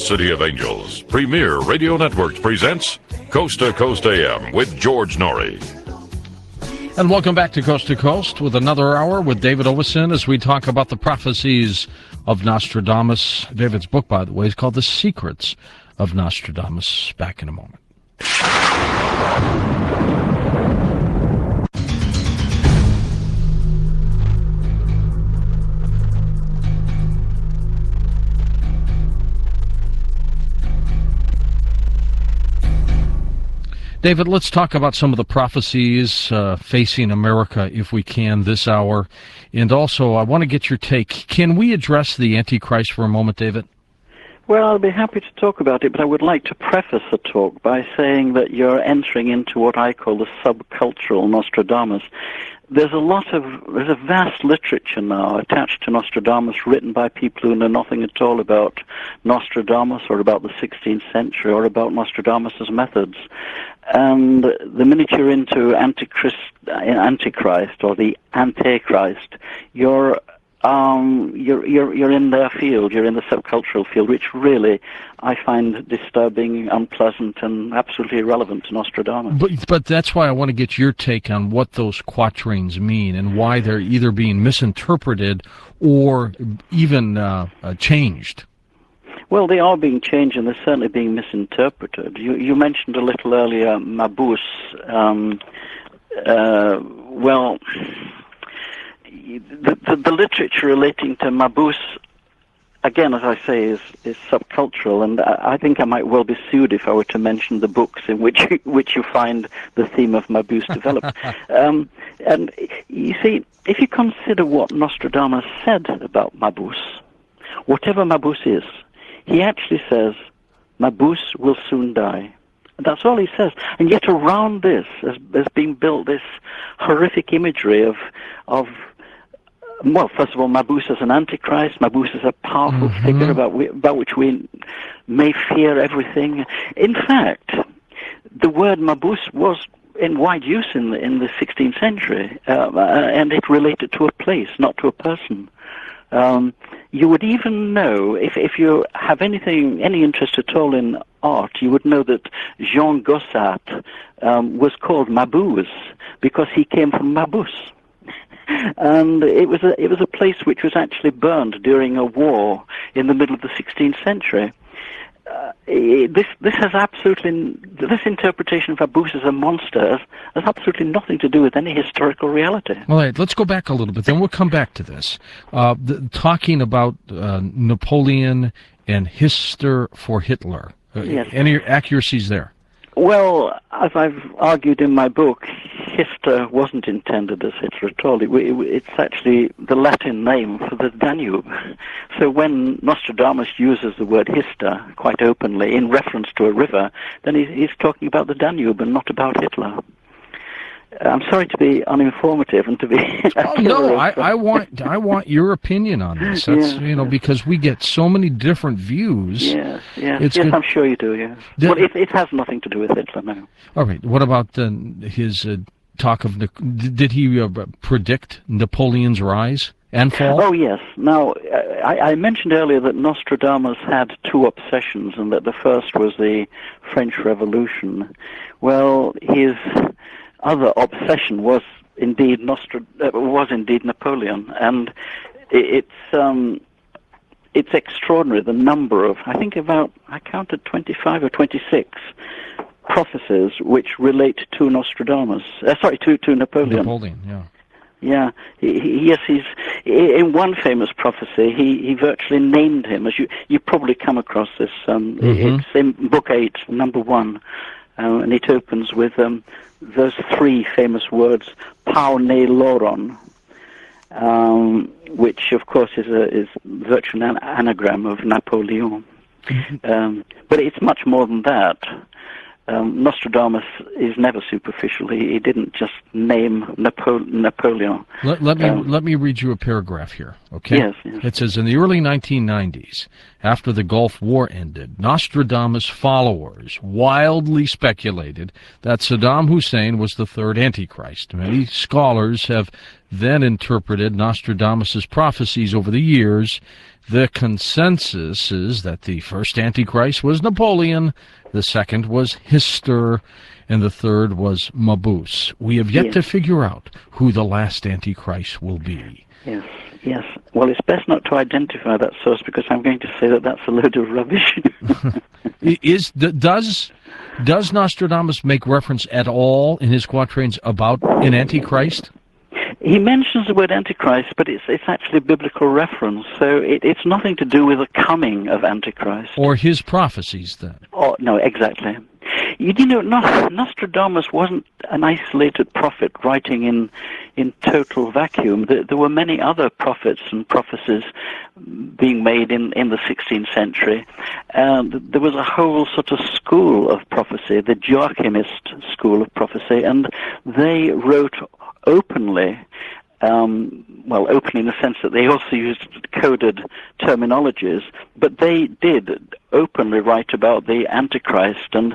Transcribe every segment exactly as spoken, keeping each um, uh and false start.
City of Angels, Premier Radio Networks presents Coast to Coast A M with George Norrie. And welcome back to Coast to Coast with another hour with David Ovison as we talk about the prophecies of Nostradamus. David's book, by the way, is called The Secrets of Nostradamus. Back in a moment. David, let's talk about some of the prophecies uh, facing America, if we can, this hour. And also, I want to get your take. Can we address the Antichrist for a moment, David? Well, I'll be happy to talk about it, but I would like to preface the talk by saying that you're entering into what I call the subcultural Nostradamus. There's a lot of, there's a vast literature now attached to Nostradamus written by people who know nothing at all about Nostradamus or about the sixteenth century or about Nostradamus's methods. And the minute you're into Antichrist, Antichrist or the Antichrist, you're Um, you're, you're, you're in their field, you're in the subcultural field, which really I find disturbing, unpleasant, and absolutely irrelevant to Nostradamus. But, but that's why I want to get your take on what those quatrains mean and why they're either being misinterpreted or even uh, uh, changed. Well, they are being changed, and they're certainly being misinterpreted. You, you mentioned a little earlier Mabuse. Um, uh, well... The, the, the literature relating to Mabuse, again, as I say, is, is subcultural, and I, I think I might well be sued if I were to mention the books in which which you find the theme of Mabuse developed. um, and you see, if you consider what Nostradamus said about Mabuse, whatever Mabuse is, he actually says, Mabuse will soon die. That's all he says. And yet around this has, has been built this horrific imagery of of well, first of all, Mabuse as an antichrist. Mabuse is a powerful mm-hmm. figure about, we, about which we may fear everything. In fact, the word Mabuse was in wide use in the, in the sixteenth century, uh, and it related to a place, not to a person. Um, you would even know, if, if you have anything, any interest at all in art, you would know that Jean Gossat um, was called Mabuse because he came from Mabuse. And it was a it was a place which was actually burned during a war in the middle of the sixteenth century. Uh, it, this this has absolutely this interpretation of Mabuse as a monster has, has absolutely nothing to do with any historical reality. All right, let's go back a little bit. Then we'll come back to this. Uh, the, talking about uh, Napoleon and Hister for Hitler. Uh, yes. Any accuracies there? Well, as I've argued in my book, Hister wasn't intended as Hitler at all. It, it, it's actually the Latin name for the Danube. So when Nostradamus uses the word Hister quite openly in reference to a river, then he's, he's talking about the Danube and not about Hitler. I'm sorry to be uninformative and to be. Oh no, I, I want I want your opinion on this. That's yeah, you know yeah. because we get so many different views. Yes, yes, it's yes. good. I'm sure you do. Yes. The, well, it, it has nothing to do with Hitler now. All right. What about uh, his uh, talk of? Did he uh, predict Napoleon's rise and fall? Oh yes. Now I, I mentioned earlier that Nostradamus had two obsessions, and that the first was the French Revolution. Well, his other obsession was indeed Nostra- uh, was indeed Napoleon, and it, it's um, it's extraordinary the number of I think about I counted twenty-five or twenty-six prophecies which relate to Nostradamus. Uh, sorry, to to Napoleon. Napoleon, yeah. Yeah, he, he, yes, he's in one famous prophecy. He he virtually named him, as you you probably come across this. Um, mm-hmm. It's in Book Eight, number one. Uh, and it opens with um, those three famous words, "Pau ne loron," um, which, of course, is a, is virtually an anagram of Napoleon. Um, but it's much more than that. Um, Nostradamus is never superficial. He, he didn't just name Napo- Napoleon. Let, let me um, let me read you a paragraph here, okay? Yes, yes. It says, in the early nineteen nineties, after the Gulf War ended, Nostradamus followers wildly speculated that Saddam Hussein was the third Antichrist. Many scholars have then interpreted Nostradamus' prophecies over the years. The consensus is that the first Antichrist was Napoleon, the second was Hister, and the third was Mabuse. We have yet yes. to figure out who the last Antichrist will be. Yes, yes. Well, it's best not to identify that source because I'm going to say that that's a load of rubbish. Is does does Nostradamus make reference at all in his quatrains about an Antichrist? He mentions the word Antichrist, but it's it's actually a biblical reference, so it, it's nothing to do with the coming of Antichrist. Or his prophecies, then? Oh, no, exactly. You, you know, Nostradamus wasn't an isolated prophet writing in in total vacuum. There, there were many other prophets and prophecies being made in, in the sixteenth century. And there was a whole sort of school of prophecy, the Joachimist school of prophecy, and they wrote openly, um, well, openly in the sense that they also used coded terminologies, but they did openly write about the Antichrist, and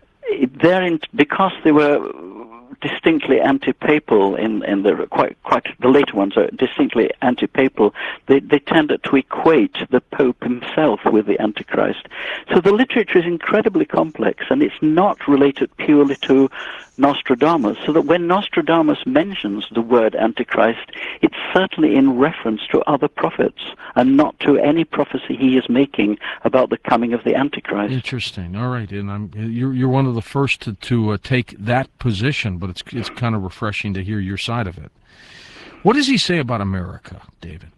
therein, because they were distinctly anti-papal in, in the quite quite the later ones are distinctly anti-papal, they they tended to equate the Pope himself with the Antichrist. So the literature is incredibly complex, and it's not related purely to Nostradamus, so that when Nostradamus mentions the word Antichrist, it's certainly in reference to other prophets and not to any prophecy he is making about the coming of the Antichrist. Interesting. All right, and I'm you're you're one of the first to to uh, take that position, but it's it's kind of refreshing to hear your side of it. What does he say about America, David?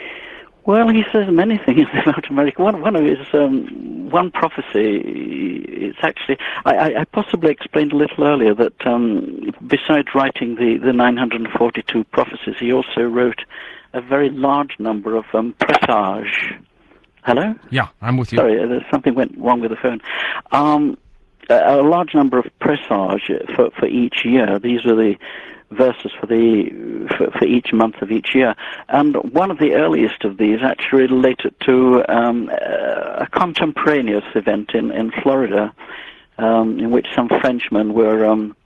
Well, he says many things about America. One, one of his, um, one prophecy, it's actually, I, I possibly explained a little earlier that um, besides writing the, the nine hundred forty-two prophecies, he also wrote a very large number of um, presage. Hello? Yeah, I'm with you. Sorry, uh, something went wrong with the phone. Um, a, a large number of presage for, for each year. These were the verses for the for, for each month of each year, and one of the earliest of these actually related to um, a contemporaneous event in in Florida, um, in which some Frenchmen were um,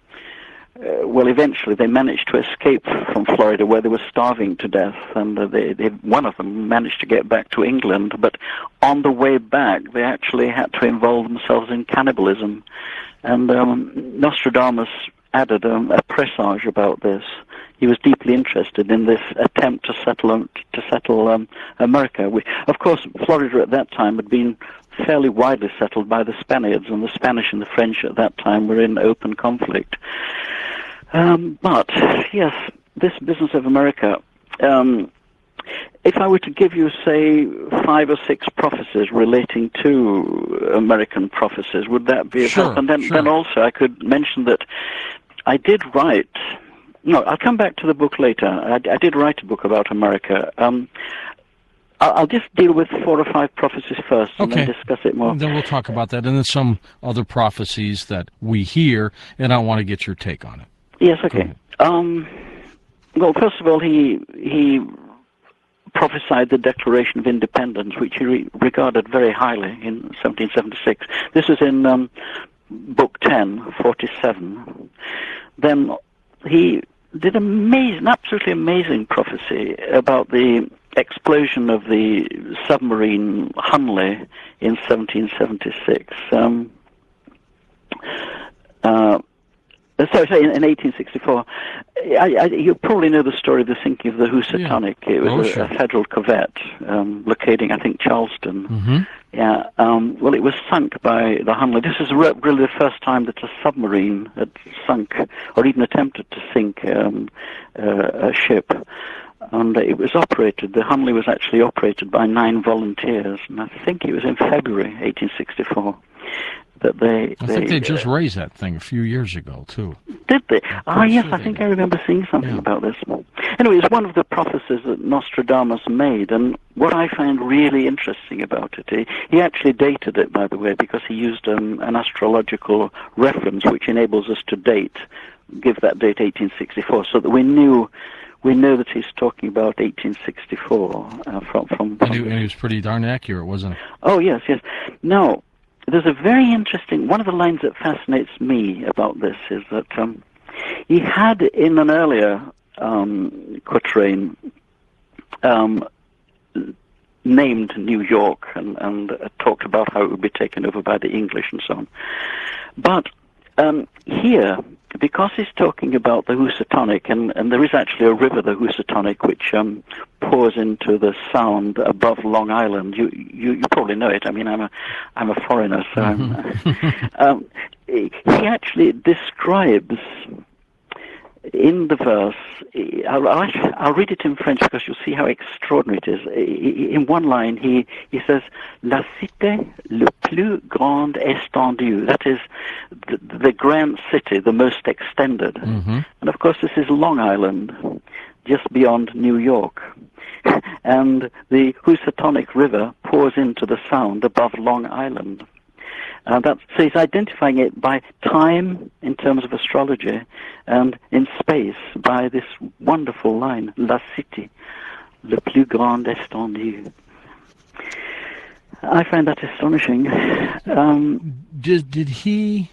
uh, well, eventually they managed to escape from Florida, where they were starving to death, and uh, they, they one of them managed to get back to England, but on the way back they actually had to involve themselves in cannibalism, and um, Nostradamus added um, a presage about this. He was deeply interested in this attempt to settle um, to settle um, America. We, of course, Florida at that time had been fairly widely settled by the Spaniards, and the Spanish and the French at that time were in open conflict. Um, but yes, this business of America. Um, If I were to give you, say, five or six prophecies relating to American prophecies, would that be a sure, help? And then, sure. then also I could mention that I did write, no, I'll come back to the book later. I, I did write a book about America. Um, I'll, I'll just deal with four or five prophecies first and okay. then discuss it more. And then we'll talk about that, and then some other prophecies that we hear, and I want to get your take on it. Yes, okay. Um, well, first of all, he he... prophesied the Declaration of Independence, which he re- regarded very highly in seventeen seventy-six. This is in um, Book ten, forty-seven. Then he did amazing, absolutely amazing prophecy about the explosion of the submarine Hunley in seventeen seventy-six. Um, uh, Sorry, sorry, in, in eighteen sixty-four. I, I, you probably know the story of the sinking of the Housatonic. Yeah. It was oh, a, sure. a federal corvette um, locating, I think, Charleston. Mm-hmm. Yeah. Um, well, it was sunk by the Hunley. This is re- really the first time that a submarine had sunk, or even attempted to sink um, uh, a ship. And it was operated, the Hunley was actually operated by nine volunteers, and I think it was in February eighteen sixty-four. That they, I they, think they just uh, raised that thing a few years ago, too. Did they? Ah, yes, sure I think did. I remember seeing something Yeah. about this. Anyway, it's one of the prophecies that Nostradamus made, and what I find really interesting about it, he, he actually dated it, by the way, because he used um, an astrological reference which enables us to date, give that date eighteen sixty-four, so that we knew, we know that he's talking about eighteen sixty-four uh, from... from, from And he, and he was pretty darn accurate, wasn't he? Oh, yes, yes. Now, there's a very interesting, one of the lines that fascinates me about this is that um, he had in an earlier um, quatrain um, named New York and, and uh, talked about how it would be taken over by the English and so on. But um, here, because he's talking about the Housatonic, and, and there is actually a river, the Housatonic, which um, pours into the Sound above Long Island. You, you you probably know it. I mean, I'm a I'm a foreigner, so Mm-hmm. I'm, um, he actually describes in the verse. I'll, I'll, actually, I'll read it in French because you'll see how extraordinary it is. In one line, he he says, "La cité le plus grande étendue." That is, the, the grand city, the most extended. Mm-hmm. And of course, this is Long Island, just beyond New York. And the Housatonic River pours into the Sound above Long Island. Uh, that's, so he's identifying it by time in terms of astrology, and in space by this wonderful line, "La cité, le plus grande étendue." I find that astonishing. Um, Did did he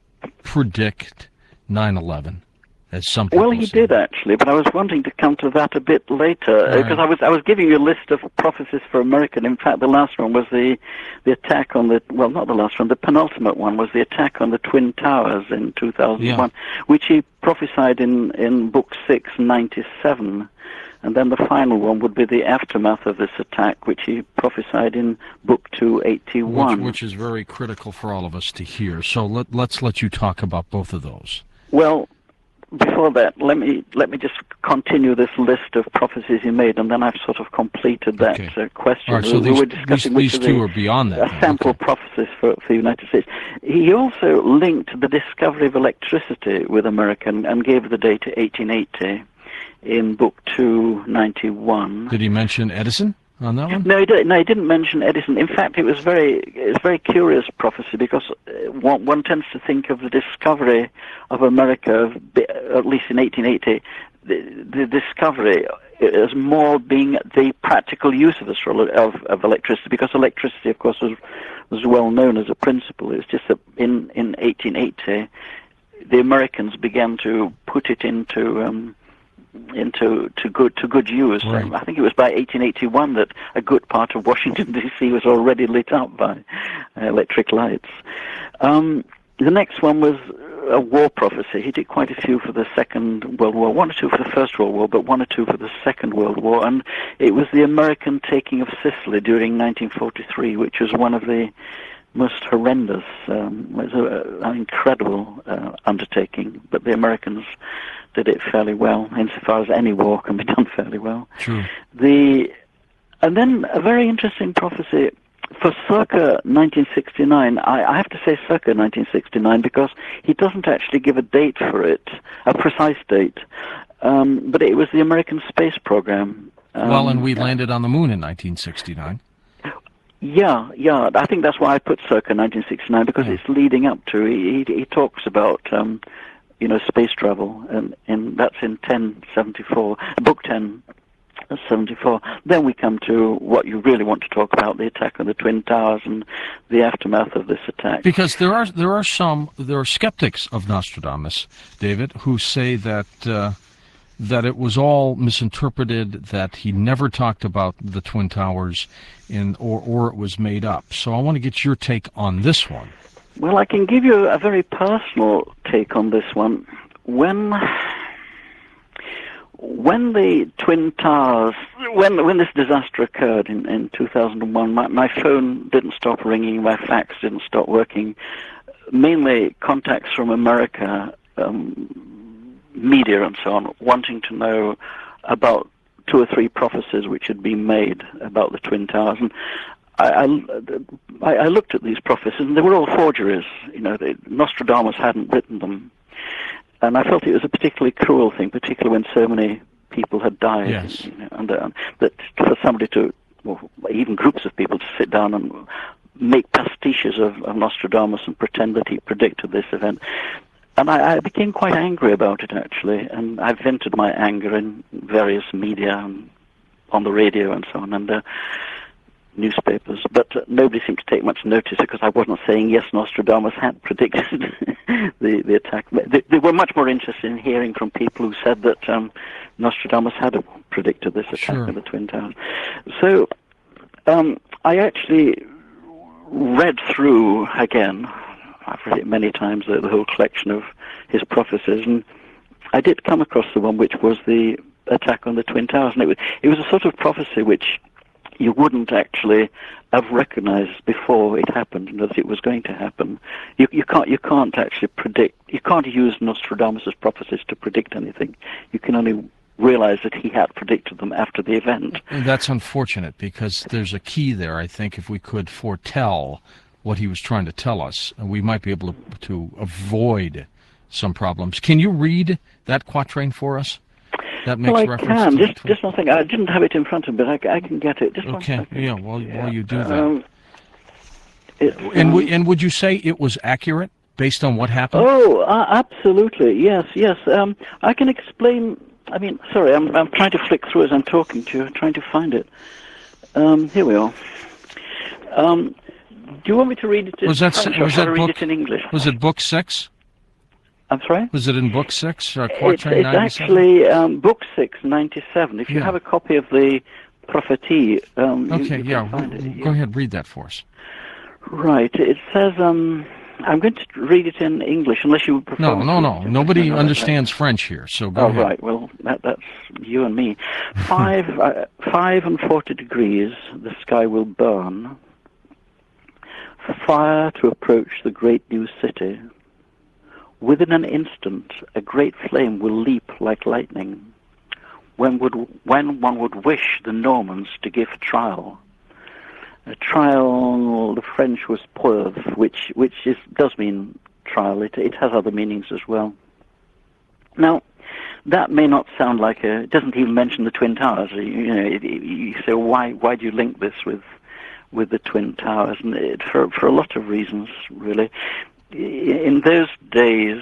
predict nine eleven? As some people well, he say? did actually, but I was wanting to come to that a bit later Right. because I was I was giving you a list of prophecies for America. And in fact, the last one was the the attack on the well, not the last one, the penultimate one was the attack on the Twin Towers in two thousand one, yeah. which he prophesied in in Book Six, ninety-seven. And then the final one would be the aftermath of this attack, which he prophesied in Book Two, eighty-one. Which, which is very critical for all of us to hear. So let, let's let you talk about both of those. Well, before that, let me let me just continue this list of prophecies he made, and then I've sort of completed that okay. uh, question. All right, so we these, were discussing these, which these two the, are beyond that. uh, sample okay. prophecies for, for the United States. He also linked the discovery of electricity with America and, and gave the date eighteen eighty in Book Two, ninety-one. Did he mention Edison on that one? No, he didn't. No, he didn't mention Edison. In fact, it was very, it was very curious prophecy because uh, one, one tends to think of the discovery of America, at least in eighteen eighty, the, the discovery as more being the practical use of, astrolo- of, of electricity, because electricity, of course, was was well known as a principle. It's just that in in eighteen eighty, the Americans began to put it into um, into to good to good use. Right. Um, I think it was by eighteen eighty-one that a good part of Washington D C was already lit up by uh, electric lights. Um, the next one was a war prophecy. He did quite a few for the Second World War, one or two for the First World War, but one or two for the Second World War. And it was the American taking of Sicily during nineteen forty-three, which was one of the most horrendous, um, it was a, an incredible uh, undertaking, but the Americans did it fairly well, insofar as any war can be done fairly well. True. The, and then a very interesting prophecy for circa nineteen sixty-nine. I, I have to say circa nineteen sixty-nine because he doesn't actually give a date for it, a precise date, um, but it was the American space program. Um, well, and we landed on the moon in nineteen sixty-nine. Yeah, yeah. I think that's why I put circa nineteen sixty-nine, because yeah. it's leading up to. He he, he talks about um, you know space travel, and, and that's in ten seventy-four, Book ten seventy-four. Then we come to what you really want to talk about: the attack on the Twin Towers and the aftermath of this attack. Because there are there are some there are skeptics of Nostradamus, David, who say that. Uh, that it was all misinterpreted, that he never talked about the Twin Towers, in, or, or it was made up. So I want to get your take on this one. Well, I can give you a very personal take on this one. When when the Twin Towers, when when this disaster occurred in, in two thousand one, my, my phone didn't stop ringing, my fax didn't stop working. Mainly contacts from America, um, media and so on, wanting to know about two or three prophecies which had been made about the Twin Towers. And I, I, I looked at these prophecies, and they were all forgeries. You know, they, Nostradamus hadn't written them. And I felt it was a particularly cruel thing, particularly when so many people had died. Yes. You know, and uh, that for somebody to, well, even groups of people to sit down and make pastiches of, of Nostradamus and pretend that he predicted this event. And I, I became quite angry about it, actually, and I vented my anger in various media and on the radio and so on. And uh, newspapers, but uh, nobody seemed to take much notice because I wasn't saying yes, Nostradamus had predicted the, the attack. They, they were much more interested in hearing from people who said that um, Nostradamus had predicted this attack Sure. of the Twin Towers. So um, I actually read through again, I've read it many times, the, the whole collection of his prophecies, and I did come across the one which was the attack on the Twin Towers, and it was, it was a sort of prophecy which you wouldn't actually have recognized before it happened, and that it was going to happen. You, you can't you can't actually predict. You can't use Nostradamus' prophecies to predict anything. You can only realize that he had predicted them after the event. And that's unfortunate, because there's a key there. I think if we could foretell what he was trying to tell us, we might be able to, to avoid some problems. Can you read that quatrain for us? That makes well, I reference can. to Just, the twin- just one thing. I didn't have it in front of me, but I, I can get it. Just one Okay, second. yeah, while, while you do that. Um, it's, and, um, w- and would you say it was accurate based on what happened? Oh, uh, absolutely. Yes, yes. Um, I can explain. I mean, sorry, I'm, I'm trying to flick through as I'm talking to you, trying to find it. Um, here we are. Um, do you want me to read it in Was that, French, was or shall that I read book, it in English? was it book six? I'm sorry? Was it in book six, uh, It's, quatrain it's ninety-seven? actually um, book six, ninety-seven. If you Yeah. have a copy of the Prophetie, um, you- Okay, you can yeah, find w- it. go ahead, read that for us. Right. It says, um, I'm going to read it in English, unless you prefer. No, me no, to- no. to- Nobody no, understands French here, so go Oh, ahead. right. Well, that, that's you and me. Five, uh, five and forty degrees, the sky will burn. Fire to approach the great new city. Within an instant, a great flame will leap like lightning. When would when one would wish the Normans to give trial. A trial, the French was preuve, which which is does mean trial. It it has other meanings as well. Now, that may not sound like a. It doesn't even mention the Twin Towers. You, you know, it, it, you say, well, why why do you link this with with the Twin Towers? And it, for for a lot of reasons, really. In those days,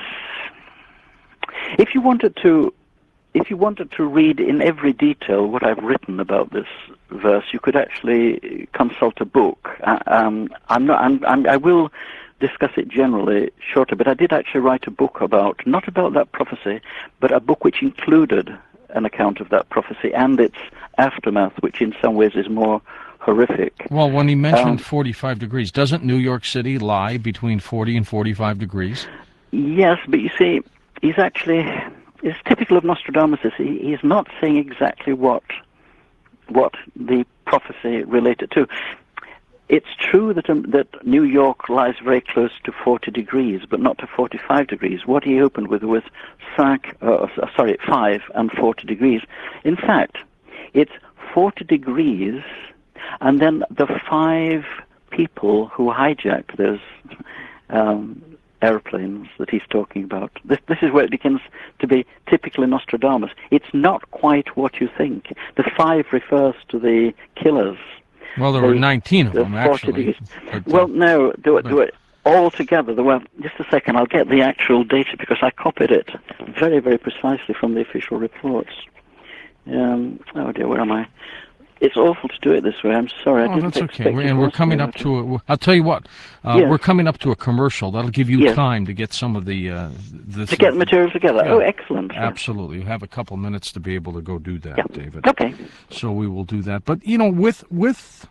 if you wanted to, if you wanted to read in every detail what I've written about this verse, you could actually consult a book. Uh, um, I'm not. I'm, I'm, I will discuss it generally shorter, but I did actually write a book about, not about that prophecy, but a book which included an account of that prophecy and its aftermath, which in some ways is more horrific. Well, when he mentioned Um, forty-five degrees, doesn't New York City lie between forty and forty-five degrees? Yes, but you see, he's actually, it's typical of Nostradamus, he, he's not saying exactly what what the prophecy related to. It's true that um, that New York lies very close to forty degrees, but not to forty-five degrees. What he opened with was cinq, uh, sorry, five and forty degrees. In fact, it's forty degrees, and then the five people who hijacked those um, airplanes that he's talking about. This, this is where it begins to be typically Nostradamus. It's not quite what you think. The five refers to the killers. Well, there The- were nineteen of the them, forty actually. degrees. But, uh, Well, no, do it, but- do it all together. There were, just a second, I'll get the actual data because I copied it very, very precisely from the official reports. Um, oh dear, where am I? It's awful to do it this way. I'm sorry. I Oh, didn't that's okay. expect We- it And we're was coming so up much. to a, I'll tell you what, uh, Yes. we're coming up to a commercial. That'll give you Yes. time to get some of the... Uh, the To get material together. Yeah. Oh, excellent. yes. Absolutely. You have a couple minutes to be able to go do that, Yeah. David. Okay. So we will do that. But, you know, with with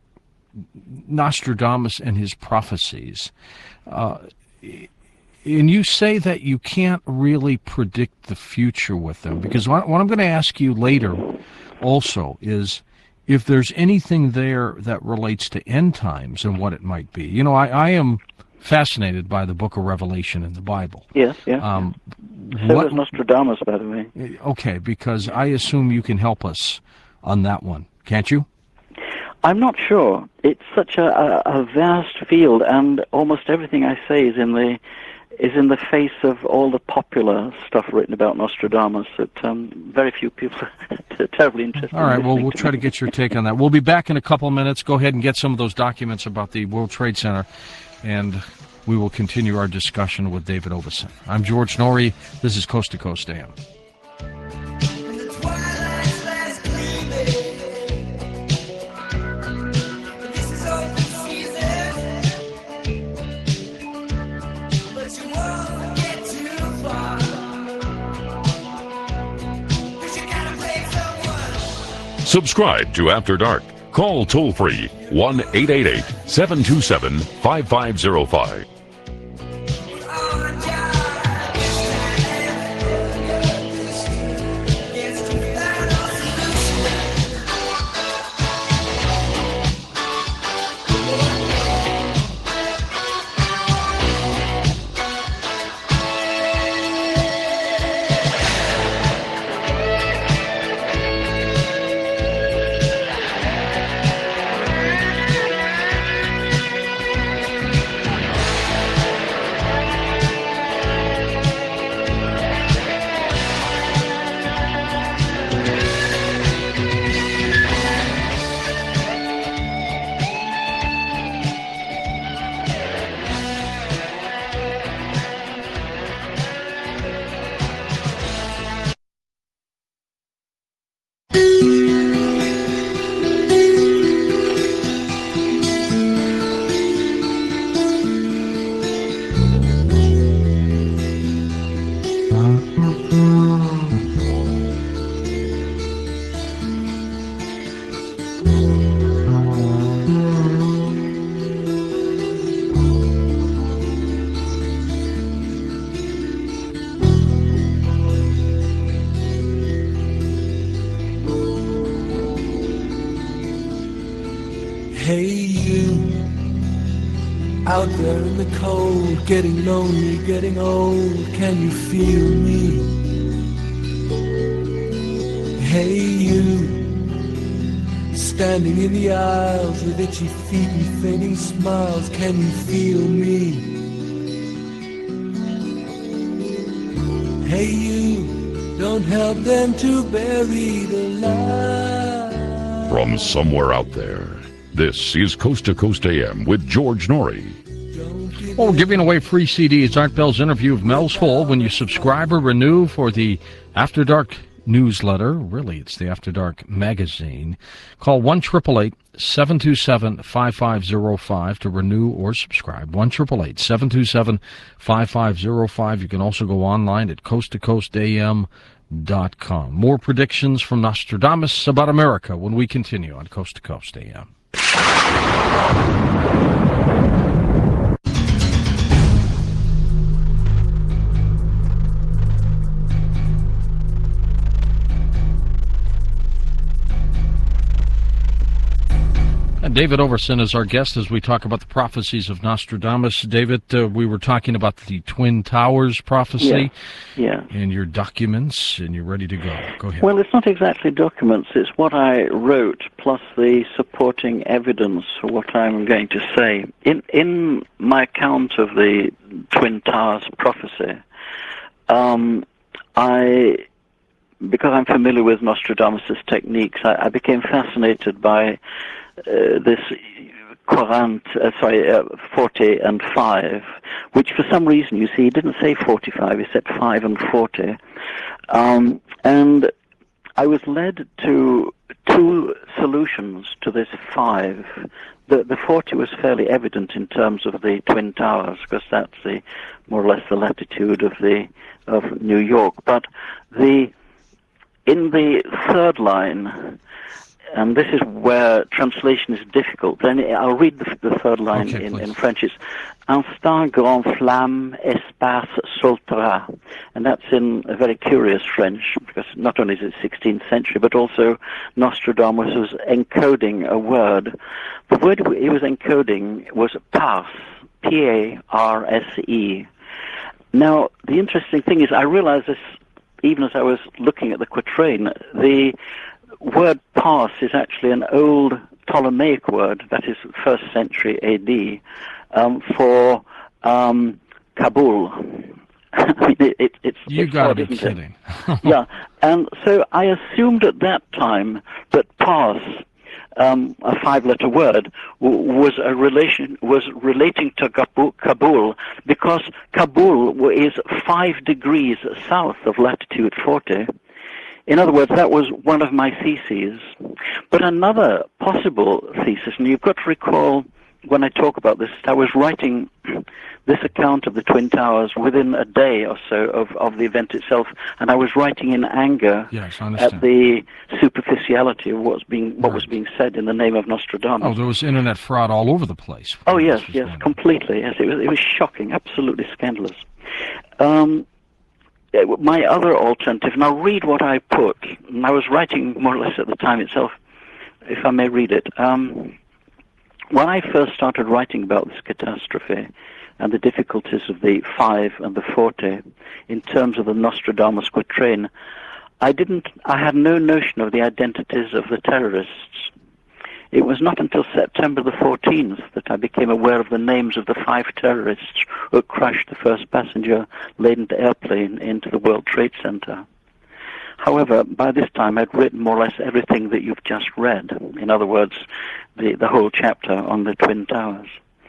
Nostradamus and his prophecies, uh, and you say that you can't really predict the future with them, because what, what I'm going to ask you later also is if there's anything there that relates to end times and what it might be. You know, I, I am fascinated by the book of Revelation in the Bible. Yes, yeah. Um, so what- was Nostradamus, by the way. Okay, because I assume you can help us on that one, can't you? I'm not sure. It's such a, a, a vast field, and almost everything I say is in the is in the face of all the popular stuff written about Nostradamus that um, very few people are terribly interested All right, in well, listening we'll to try to me. get your take on that. We'll be back in a couple of minutes. Go ahead and get some of those documents about the World Trade Center, and we will continue our discussion with David Oveson. I'm George Norrie. This is Coast to Coast A M. Subscribe to After Dark. Call toll-free one eight eight eight, seven two seven, five five zero five. Hey you, out there in the cold, getting lonely, getting old, can you feel me? Hey you, standing in the aisles with itchy feet and fading smiles, can you feel me? Hey you, don't help them to bury the light. From somewhere out there, this is Coast to Coast A M with George Norrie. Well, we're giving away free C Ds. Art Bell's interview of Mel's Hall when you subscribe or renew for the After Dark newsletter. Really, it's the After Dark magazine. Call one eight eight eight, seven two seven, five five zero five to renew or subscribe. one eight eight eight, seven two seven, five five zero five. You can also go online at coast to coast a m dot com. More predictions from Nostradamus about America when we continue on Coast to Coast A M. And David Overson is our guest as we talk about the prophecies of Nostradamus. David, uh, we were talking about the Twin Towers prophecy yeah. Yeah. and your documents, and you're ready to go. Go ahead. Well, it's not exactly documents. It's what I wrote plus the supporting evidence for what I'm going to say. In in my account of the Twin Towers prophecy, um, I, because I'm familiar with Nostradamus' techniques, I, I became fascinated by Uh, this Quran, uh, sorry, uh, forty and five, which for some reason, you see, he didn't say forty-five, he said five and forty. Um, and I was led to two solutions to this five. The, the forty was fairly evident in terms of the Twin Towers, because that's the more or less the latitude of the of New York. But the in the third line, and this is where translation is difficult. Then I'll read the, the third line okay, in, in French. It's instant grand flamme espace sautera. And that's in a very curious French, because not only is it sixteenth century, but also Nostradamus was encoding a word. The word he was encoding was parse, P A R S E. Now, the interesting thing is, I realized this even as I was looking at the quatrain. The word parse is actually an old Ptolemaic word, that is first century A D, um, for um, Kabul. I mean, it, it, it's, you it's got to odd, be isn't kidding. it? Yeah, and so I assumed at that time that parse, um, a five-letter word, w- was a relation was relating to Kabul, Kabul because Kabul is five degrees south of latitude forty. In other words, that was one of my theses. But another possible thesis, and you've got to recall when I talk about this, I was writing this account of the Twin Towers within a day or so of, of the event itself, and I was writing in anger yes, I understand. at the superficiality of what's being what Right. was being said in the name of Nostradamus. Oh, there was internet fraud all over the place. Oh when yes, this was yes, going on. completely. Yes, it was it was shocking, absolutely scandalous. Um, eh, my other alternative, and I'll read what I put. And I was writing more or less at the time itself, if I may read it. Um, when I first started writing about this catastrophe and the difficulties of the Five and the Forte in terms of the Nostradamus quatrain, I didn't. I had no notion of the identities of the terrorists. It was not until September the fourteenth that I became aware of the names of the five terrorists who had crashed the first passenger-laden airplane into the World Trade Center. However, by this time I'd written more or less everything that you've just read. In other words, the, the whole chapter on the Twin Towers.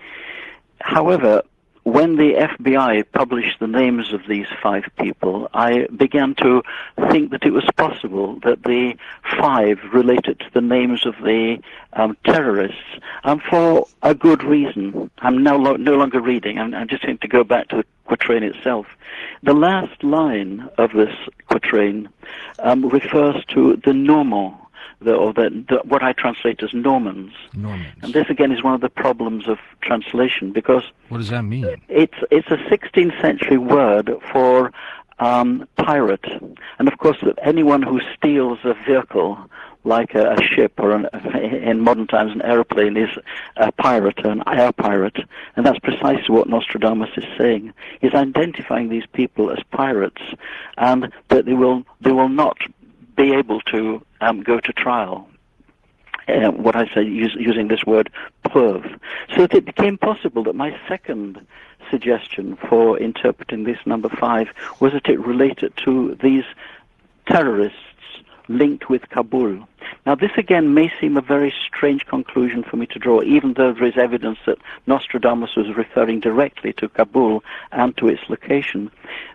However, when the F B I published the names of these five people, I began to think that it was possible that the five related to the names of the um, terrorists, and for a good reason. I'm now lo- no longer reading, I'm, I'm just going to go back to the quatrain itself. The last line of this quatrain um, refers to the Normans, the, or the, the, what I translate as Normans. Normans. And this again is one of the problems of translation, because What does that mean? it's it's a sixteenth century word for um, pirate, and of course anyone who steals a vehicle like a, a ship or an, in modern times an airplane is a pirate, an air pirate, and that's precisely what Nostradamus is saying. He's identifying these people as pirates, and that they will they will not be able to um, go to trial. Uh, what I say, use, using this word, preuve. So that it became possible that my second suggestion for interpreting this number five was that it related to these terrorists linked with Kabul. Now, this again may seem a very strange conclusion for me to draw, even though there is evidence that Nostradamus was referring directly to Kabul and to its location,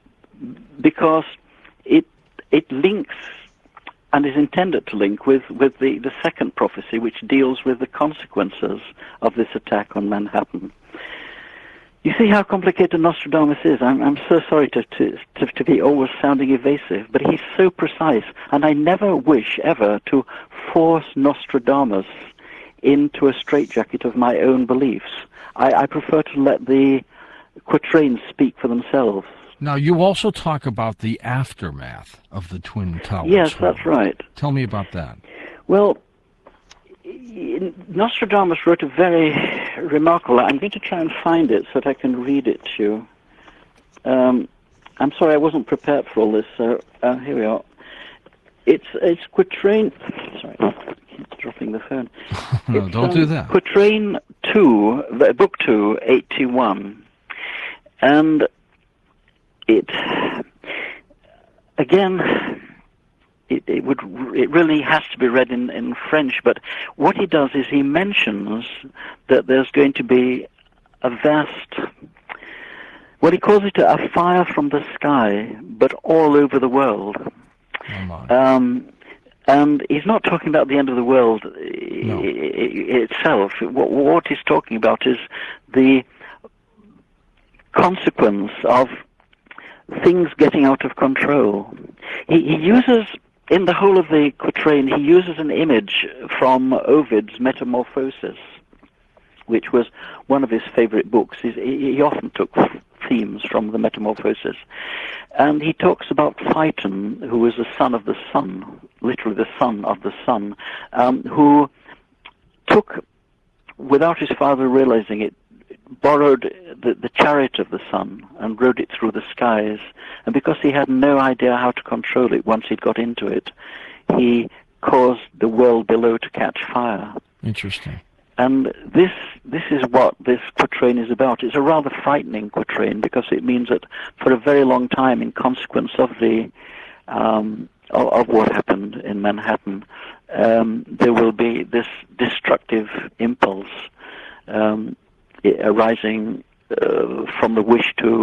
because it it links and is intended to link with, with the, the second prophecy, which deals with the consequences of this attack on Manhattan. You see how complicated Nostradamus is. I'm, I'm so sorry to, to, to, to be always sounding evasive, but he's so precise, and I never wish ever to force Nostradamus into a straitjacket of my own beliefs. I, I prefer to let the quatrains speak for themselves. Now, you also talk about the aftermath of the Twin Towers. Yes, that's right. Tell me about that. Well, Nostradamus wrote a very remarkable... I'm going to try and find it so that I can read it to you. Um, I'm sorry, I wasn't prepared for all this, so uh, here we are. It's it's quatrain... Sorry, I keep dropping the phone. No, It's, don't um, do that. Quatrain two, uh, book two, eighty-one. And it, again, it, it would it really has to be read in, in French, but what he does is he mentions that there's going to be a vast, what he calls it a fire from the sky, but all over the world. Oh my. Um, and he's not talking about the end of the world No. i- i- itself. What, what he's talking about is the consequence of things getting out of control. He, he uses, in the whole of the quatrain, he uses an image from Ovid's Metamorphosis, which was one of his favorite books. He's, he, he often took themes from the Metamorphosis. And he talks about Phaeton, who was the son of the sun, literally the son of the sun, um, who took, without his father realizing it, borrowed the, the chariot of the sun and rode it through the skies. And because he had no idea how to control it once he'd got into it, he caused the world below to catch fire. Interesting. And this this is what this quatrain is about. It's a rather frightening quatrain because it means that for a very long time, in consequence of the um, of, of what happened in Manhattan, um, there will be this destructive impulse um, i- arising uh, from the wish to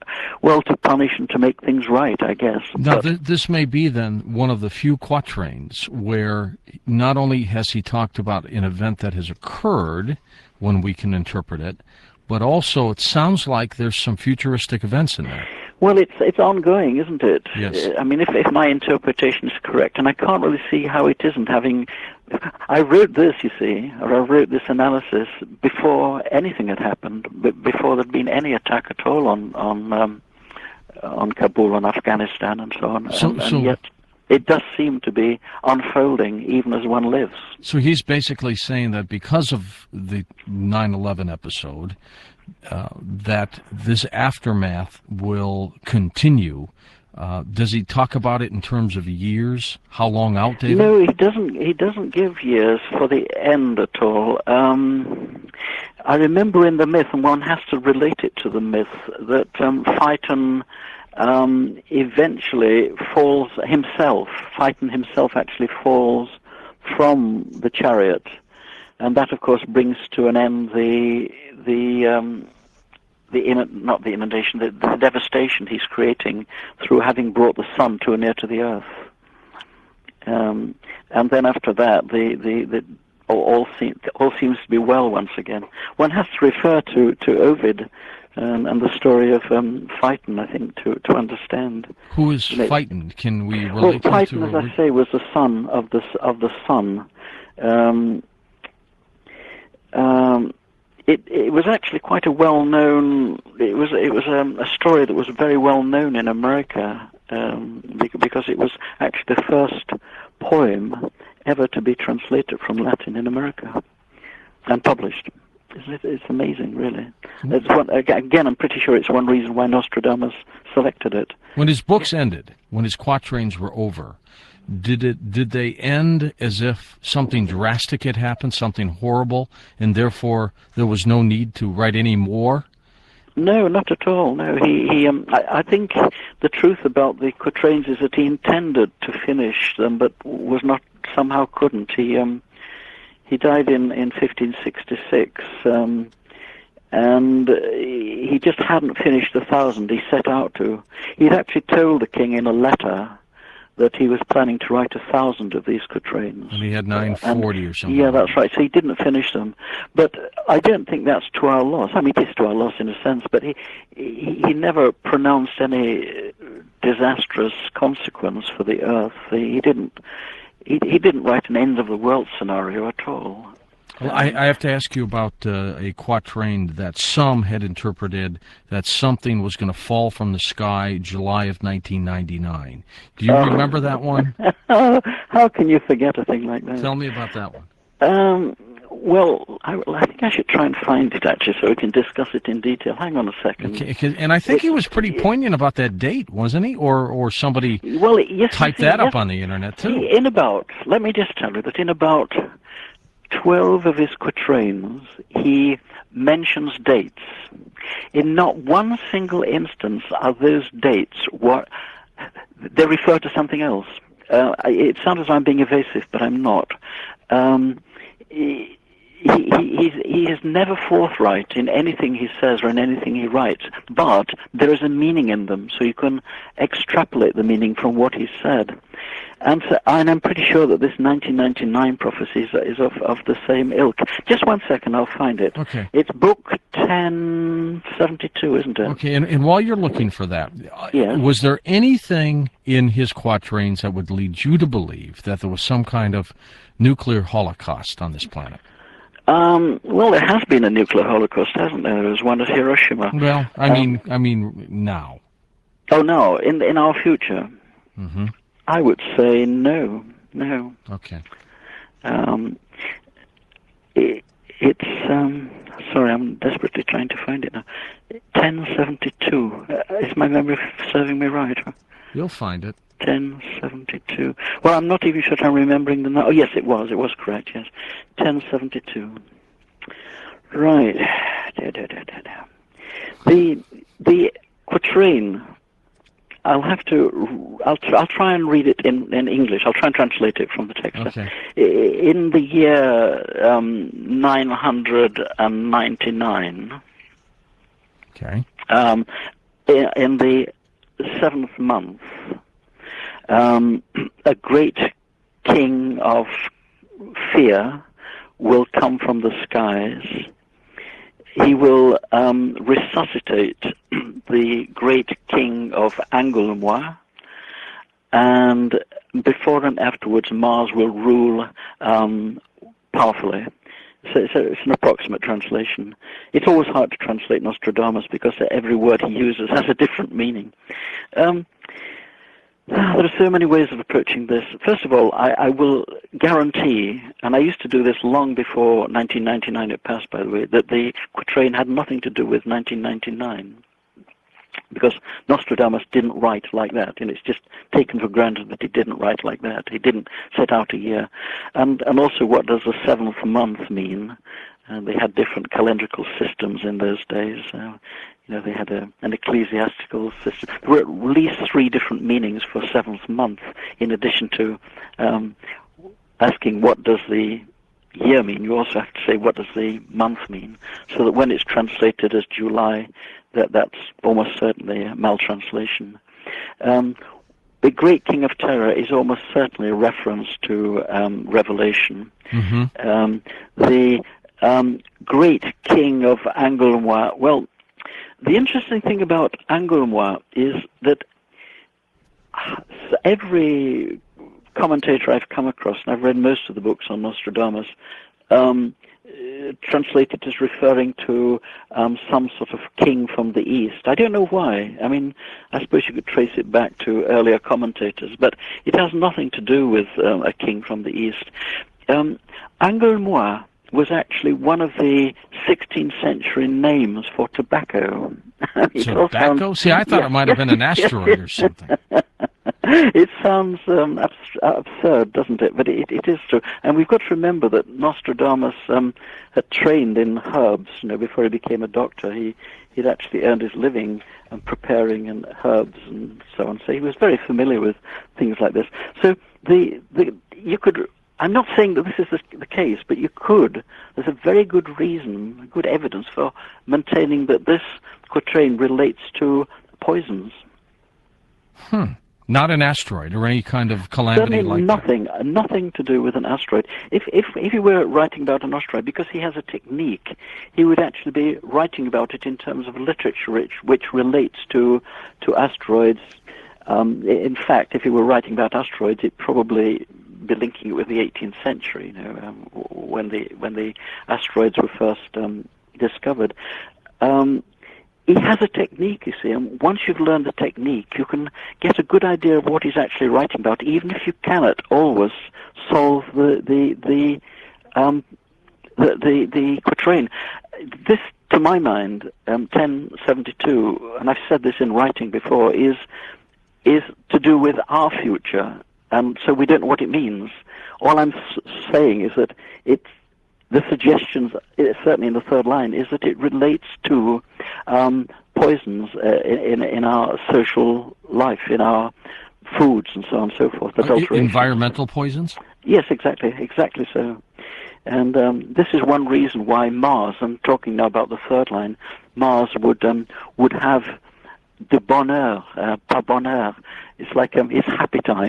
well, to punish and to make things right, I guess. Now, But- th- this may be then one of the few quatrains where not only has he talked about an event that has occurred when we can interpret it, but also it sounds like there's some futuristic events in there. Well, it's it's ongoing, isn't it? Yes. I mean, if if my interpretation is correct, and I can't really see how it isn't. Having, I wrote this, you see, or I wrote this analysis before anything had happened, b- before there'd been any attack at all on on um, on Kabul, on Afghanistan, and so on. So- and, so- and yet, it does seem to be unfolding, even as one lives. So he's basically saying that because of the nine eleven episode, uh, that this aftermath will continue. Uh, does he talk about it in terms of years? How long out, David? No, he doesn't. He doesn't give years for the end at all. Um, I remember in the myth, and one has to relate it to the myth, that um, Phaeton um, eventually falls himself. Phaeton himself actually falls from the chariot, and that, of course, brings to an end the the um, the in, not the inundation, the, the devastation he's creating through having brought the sun too near to the earth. Um, and then after that, the the, the all all, seem, all seems to be well once again. One has to refer to to Ovid um, and the story of um, Phaeton, I think, to to understand. Who is They- Phaeton? Can we Well, relate him Phaeton, to? as a I re- say, was the son of the s- of the sun. Um, um, it it was actually quite a well-known. It was it was um, a story that was very well known in America um, bec- because it was actually the first poem ever to be translated from Latin in America and published. It's, it's amazing, really. It's one, again, I'm pretty sure it's one reason why Nostradamus selected it. When his books ended, when his quatrains were over, did it did they end as if something drastic had happened, something horrible, and therefore there was no need to write any more? No, not at all. No, he. he um, I, I think the truth about the quatrains is that he intended to finish them, but was not somehow couldn't. He um, he died in in fifteen sixty-six, um, and he he just hadn't finished the thousand he set out to. He'd actually told the king in a letter that he was planning to write a thousand of these quatrains. And he had And- nine forty or something. Yeah, that's right. So he didn't finish them, but I don't think that's to our loss. I mean, it is to our loss in a sense, but he he, he never pronounced any disastrous consequence for the earth. He, he didn't he he didn't write an end of the world scenario at all. Well, I, I have to ask you about uh, a quatrain that some had interpreted that something was going to fall from the sky July of nineteen ninety-nine. Do you Oh. remember that one? How can you forget a thing like that? Tell me about that one. Um, well, I, I think I should try and find it, actually, so we can discuss it in detail. Hang on a second. Okay, 'cause- and I think he was pretty poignant about that date, wasn't he? Or or somebody Well, yes, typed you see, that up yes, on the internet too. In about, let me just tell you that in about twelve of his quatrains, he mentions dates. In not one single instance are those dates what they refer to something else. Uh, it sounds as though I'm being evasive, but I'm not. Um, he, he, he's, he is never forthright in anything he says or in anything he writes, but there is a meaning in them, so you can extrapolate the meaning from what he said. And, so, and I'm pretty sure that this nineteen ninety-nine prophecy is, is of, of the same ilk. Just one second, I'll find it. Okay. It's book ten seventy-two, isn't it? Okay, and, and while you're looking for that, uh, Yes. was there anything in his quatrains that would lead you to believe that there was some kind of nuclear holocaust on this planet? Um, well, there has been a nuclear holocaust, hasn't there? There was one at Hiroshima. Well, I Um, mean, I mean now. Oh, no, in, in our future. hmm I would say no, no. Okay. Um, it, it's, um, sorry, I'm desperately trying to find it now. ten seventy-two. Uh, is my memory serving me right? You'll find it. ten seventy-two. Well, I'm not even sure I'm remembering the number. Oh, yes, it was. It was correct, yes. ten seventy-two. Right. Da, da, da, da, da. The, the quatrain, I'll have to, I'll, tr- I'll try and read it in, in English. I'll try and translate it from the text. Okay. I- In the year um, nine hundred ninety-nine, Okay. um, in, in the seventh month, um, a great king of fear will come from the skies. He will um, resuscitate the great king of Angulmois, and before and afterwards Mars will rule um, powerfully. So, so it's an approximate translation. It's always hard to translate Nostradamus because every word he uses has a different meaning. Um, there are so many ways of approaching this. First of all, I, I will guarantee, and I used to do this long before nineteen ninety-nine it passed, by the way, that the quatrain had nothing to do with nineteen ninety-nine. Because Nostradamus didn't write like that, and it's just taken for granted that he didn't write like that. He didn't set out a year. And and also, what does the seventh month mean? And they had different calendrical systems in those days. Uh, you know, they had a, an ecclesiastical system. There were at least three different meanings for seventh month, in addition to um, asking what does the year mean. You also have to say what does the month mean, so that when it's translated as July, that that's almost certainly a maltranslation. Um, the Great King of Terror is almost certainly a reference to um, Revelation. Mm-hmm. Um, the um, Great King of Angulmois, well, the interesting thing about Angulmois is that every commentator I've come across, and I've read most of the books on Nostradamus, um, uh, translate it as referring to um, some sort of king from the east. I don't know why. I mean, I suppose you could trace it back to earlier commentators, but it has nothing to do with um, a king from the east. Um, Angulmois was actually one of the sixteenth century names for tobacco. Tobacco? Sounds, See, I thought yeah. it might have been an asteroid or something. It sounds um, abs- absurd, doesn't it? But it, it is true. And we've got to remember that Nostradamus um, had trained in herbs. You know, before he became a doctor, he he'd actually earned his living um, preparing and herbs and so on. So he was very familiar with things like this. So the the you could. I'm not saying that this is the, the case, but you could. There's a very good reason, good evidence for maintaining that this quatrain relates to poisons. Hmm. Not an asteroid or any kind of calamity Certainly like nothing, that. Nothing to do with an asteroid. If if if he were writing about an asteroid, because he has a technique, he would actually be writing about it in terms of literature, which which relates to to asteroids. Um, in fact, if he were writing about asteroids, it'd probably be linking it with the eighteenth century, you know, um, when the when the asteroids were first um, discovered. Um, He has a technique, you see, and once you've learned the technique, you can get a good idea of what he's actually writing about, even if you cannot always solve the the the um, the, the, the quatrain. This, to my mind, um, ten seventy-two, and I've said this in writing before, is is to do with our future, and so we don't know what it means. All I'm s- saying is that it's the suggestions, certainly in the third line, is that it relates to um, poisons uh, in, in our social life, in our foods and so on and so forth. Adulteration. Environmental poisons? Yes, exactly, exactly so. And um, this is one reason why Mars, I'm talking now about the third line, Mars would um, would have de bonheur, uh, pas bonheur. It's like um, it's happy time.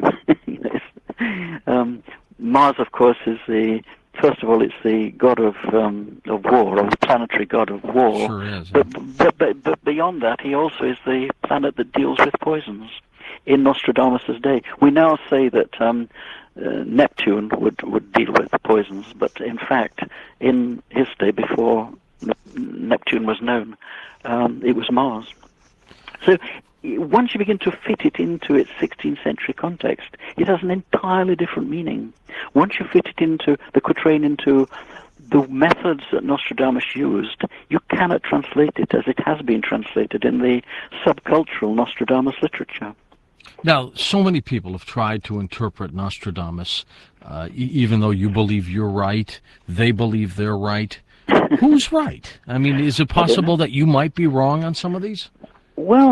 um, Mars, of course, is the First of all, it's the god of um, of war, or the planetary god of war. Sure is. But, but, but, but beyond that, he also is the planet that deals with poisons. In Nostradamus' day, we now say that um, uh, Neptune would, would deal with poisons, but in fact, in his day, before Neptune was known, um, it was Mars. So once you begin to fit it into its sixteenth century context, it has an entirely different meaning. Once you fit it into the quatrain, into the methods that Nostradamus used, you cannot translate it as it has been translated in the subcultural Nostradamus literature. Now, so many people have tried to interpret Nostradamus, uh, e- even though you believe you're right, they believe they're right. Who's right? I mean, is it possible that you might be wrong on some of these? Well,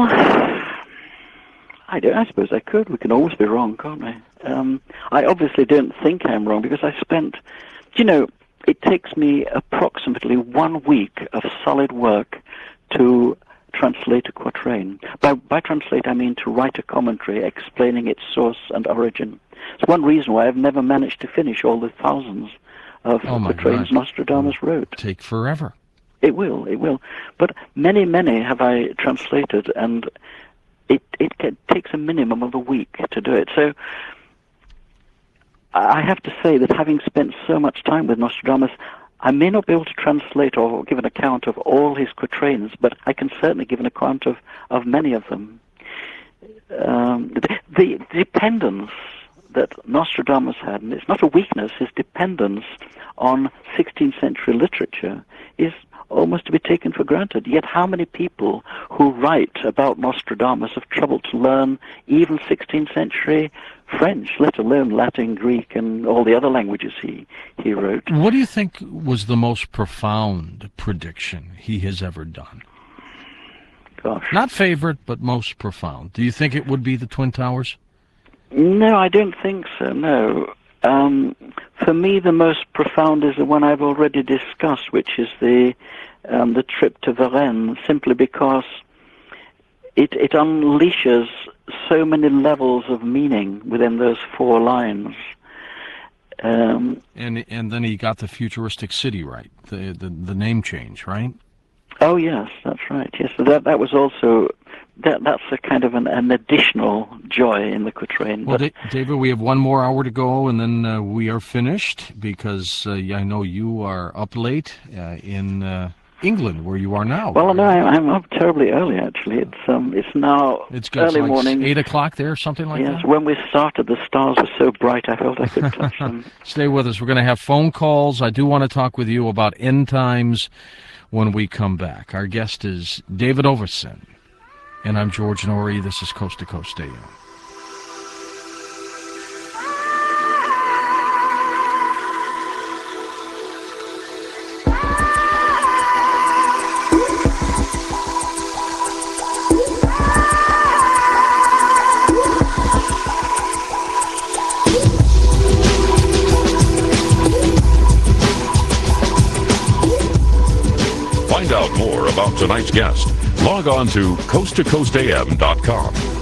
I, don't, I suppose I could. We can always be wrong, can't we? Um, I obviously don't think I'm wrong because I spent, you know, it takes me approximately one week of solid work to translate a quatrain. By, by translate, I mean to write a commentary explaining its source and origin. It's one reason why I've never managed to finish all the thousands of Oh my quatrains God. Nostradamus wrote. Take forever. It will, it will. But many, many have I translated, and it, it ca- takes a minimum of a week to do it. So I have to say that having spent so much time with Nostradamus, I may not be able to translate or give an account of all his quatrains, but I can certainly give an account of, of many of them. Um, the, the dependence that Nostradamus had, and it's not a weakness, his dependence on sixteenth century literature is almost to be taken for granted. Yet how many people who write about Nostradamus have troubled to learn even sixteenth century French, let alone Latin, Greek, and all the other languages he, he wrote. What do you think was the most profound prediction he has ever done? Gosh. Not favorite, but most profound. Do you think it would be the Twin Towers? No, I don't think so, no. Um, for me, the most profound is the one I've already discussed, which is the um, the trip to Varennes, simply because it, it unleashes so many levels of meaning within those four lines. Um, And and then he got the futuristic city right, the the, the name change, right? oh, yes, that's right. Yes, so that, that was also... That that's a kind of an, an additional joy in the quatrain. Well, But Da- David, we have one more hour to go, and then uh, we are finished, because uh, I know you are up late uh, in uh, England, where you are now. well, no, I'm, I'm up terribly early. Actually, it's um, it's now It's got early like morning. eight o'clock there, something like Yes, that. when we started, the stars were so bright I felt I could touch them. Stay with us. We're going to have phone calls. I do want to talk with you about end times when we come back. Our guest is David Overson, and I'm George Norrie. This is Coast to Coast A M. Find out more about tonight's guest. Log on to coast to coast a m dot com.